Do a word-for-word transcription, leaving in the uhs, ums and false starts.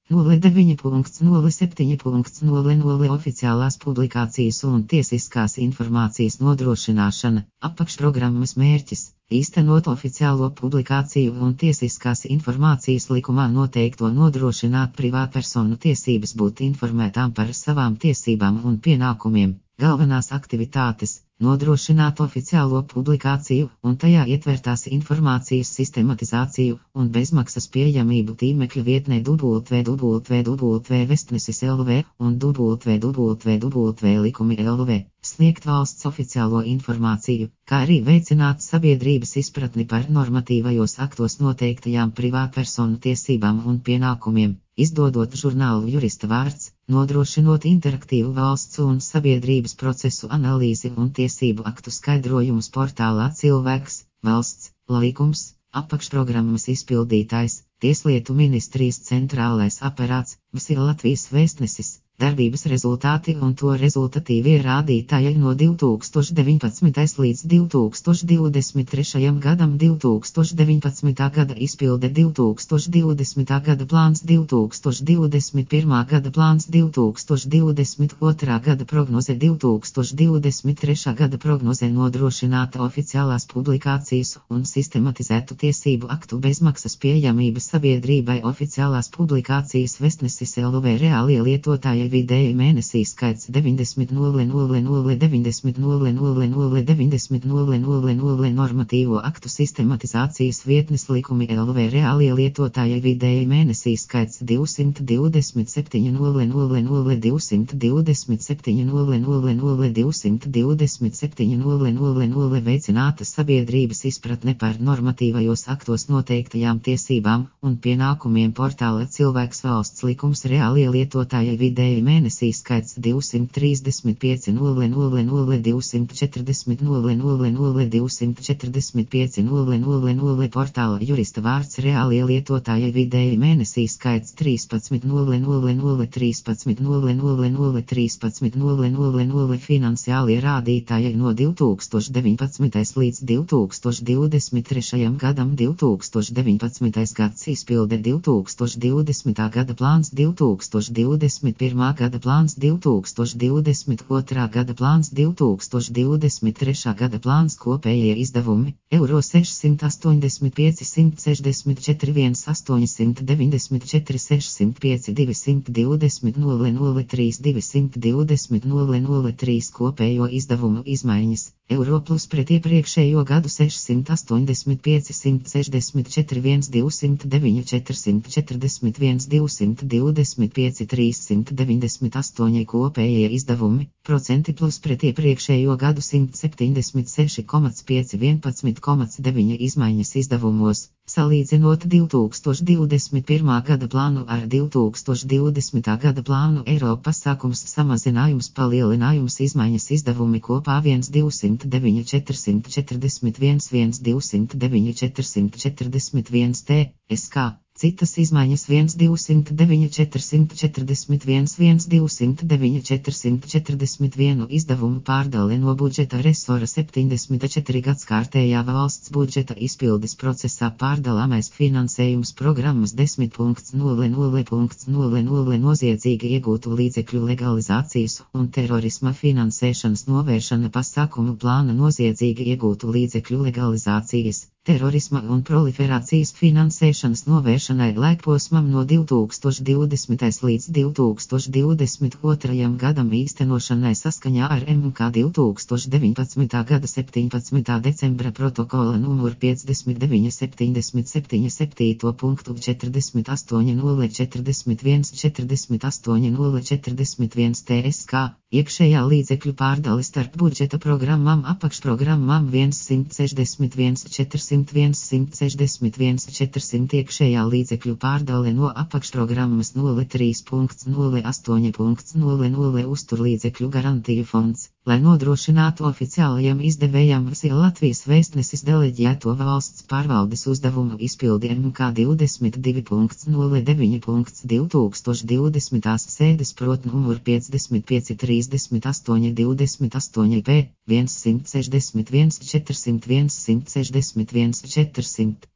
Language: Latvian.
nulle deviņi nulle septiņi nulle nulle Oficiālās publikācijas un tiesiskās informācijas nodrošināšana, apakšprogrammas mērķis, īstenot oficiālo publikāciju un tiesiskās informācijas likumā noteikto nodrošināt privātpersonu tiesības būt informētām par savām tiesībām un pienākumiem, galvenās aktivitātes. Nodrošināt oficiālo publikāciju un tajā ietvertās informācijas sistematizāciju un bezmaksas pieejamību tīmekļa vietnē w w w Vestnesis L V un w w w Likumi L V, sniegt valsts oficiālo informāciju, kā arī veicināt sabiedrības izpratni par normatīvajos aktos noteiktajām privātpersonu tiesībām un pienākumiem, izdodot žurnālu Jurista vārds, nodrošinot interaktīvu valsts un sabiedrības procesu analīzi un tiesību aktu skaidrojumus portālā Cilvēks, valsts, likums, apakšprogrammas izpildītājs, Tieslietu ministrijas centrālais aparāts, visi Latvijas vēstnesis, darbības rezultāti un to rezultatīvie rādītāji no divi tūkstoši deviņpadsmitajā līdz divi tūkstoši divdesmit trešajam gadam, divi tūkstoši deviņpadsmitā gada izpilde, divi tūkstoši divdesmitā gada plāns, divi tūkstoši divdesmit pirmā gada plāns, divi tūkstoši divdesmit otrā gada prognoze, divi tūkstoši divdesmit trešā gada prognoze, nodrošināta oficiālās publikācijas un sistematizētu tiesību aktu bezmaksas pieejamība sabiedrībai, oficiālās publikācijas Vestnesis L V, reālie lietotāji vidēji mēnesī skaits deviņdesmit nulle nulle nulle deviņdesmit nulle nulle nulle deviņdesmit nulle nulle nulle normatīvo aktu sistematizācijas vietnes Likumi L V, reālie lietotāji vidēji mēnesī skaits divsimt divdesmit septiņi nulle nulle nulle divsimt divdesmit septiņi nulle nulle nulle divsimt divdesmit septiņi nulle nulle nulle veicināta sabiedrības izpratne par normatīvajos aktos noteiktajām tiesībām un pienākumiem portāla Cilvēks, valsts, likums, reālie lietotāji vidēji mēnesī skaits divsimt trīsdesmit pieci nulle nulle nulle divsimt četrdesmit nulle nulle nulle divsimt četrdesmit pieci nulle nulle nulle portāla Jurista vārds, reālie lietotāji vidēji mēnesī skaits trīspadsmit nulle nulle nulle trīspadsmit nulle nulle nulle trīspadsmit nulle nulle nulle finansiālie rādītāji no divi tūkstoši deviņpadsmitajā līdz divi tūkstoši divdesmit trešajam gadam, divi tūkstoši deviņpadsmitais gads izpilde, divi tūkstoši divdesmitā gada plāns, divi tūkstoši divdesmit pirmā gada plāns, divi tūkstoši divdesmit otrā gada plāns, divi tūkstoši divdesmit trešā gada plāns, kopējie izdevumi eiro sešsimt astoņdesmit pieci simt sešdesmit četri viens astoņsimt deviņdesmit četri sešsimt pieci divsimt divdesmit nulle nulle trīs divsimt divdesmit nulle nulle trīs kopējo izdevumu izmaiņas. Eiro plus pret iepriekšējo gadu sešsimt astoņdesmit pieci simt sešdesmit četri viens divsimt deviņi četrsimt četrdesmit viens divsimt divdesmit pieci trīssimt deviņdesmit astoņi kopējie izdevumi, procenti plus pret iepriekšējo gadu simt septiņdesmit seši komats pieci vienpadsmit komats deviņi izmaiņas izdevumos, salīdzinot divi tūkstoši divdesmit pirmā gada plānu ar divi tūkstoši divdesmitā gada plānu. Eiro pasākums, samazinājums, palielinājums, izmaiņas izdevumi kopā viens divsimt deviņi četrsimt četrdesmit viens viens divsimt deviņi četrsimt četrdesmit viens T S K. Citas izmaiņas viens divsimt deviņi četrsimt četrdesmit viens viens divsimt deviņi četrsimt četrdesmit viens izdevumu pārdale no budžeta resora septiņdesmit četri gadskārtējā valsts budžeta izpildes procesā pārdalāmais finansējums programmas desmit nulle nulle nulle nulle noziedzīgi iegūtu līdzekļu legalizācijas un terorisma finansēšanas novēršana pasākumu plāna noziedzīgi iegūtu līdzekļu legalizācijas, terorisma un proliferācijas finansēšanas novēršanai laikposmam no divi tūkstoši divdesmitajā līdz divi tūkstoši divdesmit otrajam gadam īstenošanai saskaņā ar M K divi tūkstoši deviņpadsmitā gada septiņpadsmitā decembra protokola numur piecdesmit deviņi septiņdesmit septiņi septīto punktu četrdesmit astoņi nulle četrdesmit viens četrdesmit astoņi nulle četrdesmit viens T S K. Iekšējā līdzekļu pārdale starp budžeta programmām, apakšprogrammām simt sešdesmit viens četrsimt viens simt sešdesmit viens četrsimt iekšējā līdzekļu pārdale no apakšprogrammas nulle trīs nulle astoņi nulle nulle uzturlīdzekļu garantiju fonds, lai nodrošinātu oficiālajiem izdevējiem visi Latvijas vēstnesis deleģēto valsts pārvaldes uzdevumu izpildi M K divdesmit divi nulle deviņi divi tūkstoši divdesmitās sēdes prot numur piecdesmit pieci trīsdesmit astoņi divdesmit astoņi P viens simt sešdesmit viens četrsimt viens simt sešdesmit viens četrsimt.